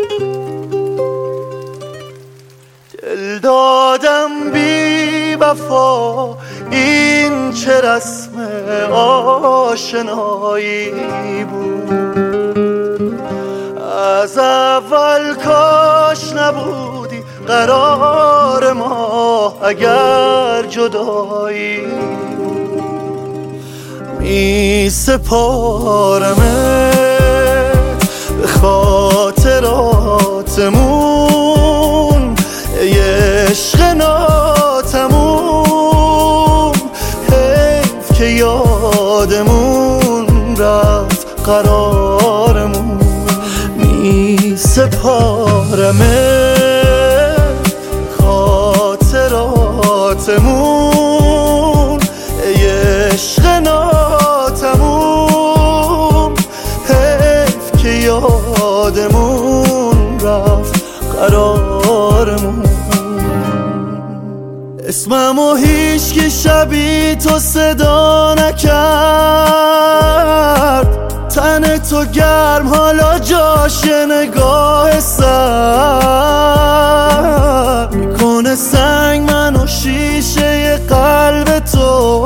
دل دادم بی وفا، این چه رسم آشنایی بود. از اول کاش نبودی قرار ما اگر جدایی بود. می سپارمت به خاطراتمون، عشق ناتموم. حیف که یادمون رفت قرارمون. می سپارمت خاطراتمون، عشق ناتموم. حیف که یادمون رفت قرارمون. اسممو هیچ که شبیه تو صدا نکرد. تن تو گرم حالا جاش نگاه سر میکنه سنگ منو شیشه قلب تو.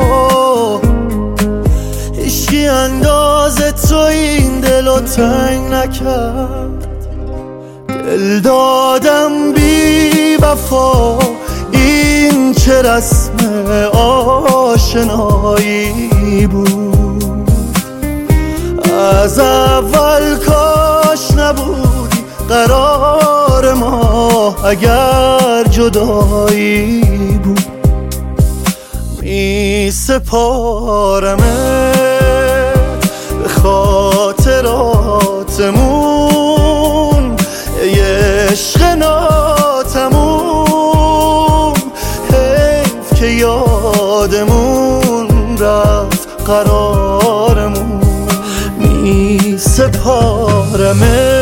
هیچکی انداز تو این دلو تنگ نکرد. دل دادم بی وفا، این چه رسم آشنایی بود. از اول کاش نبودی قرار ما اگر جدایی بود. می سپارمت به خاطراتمون، عشق ناتموم. حیف که یادمون رفت قرارمون. می سپارمت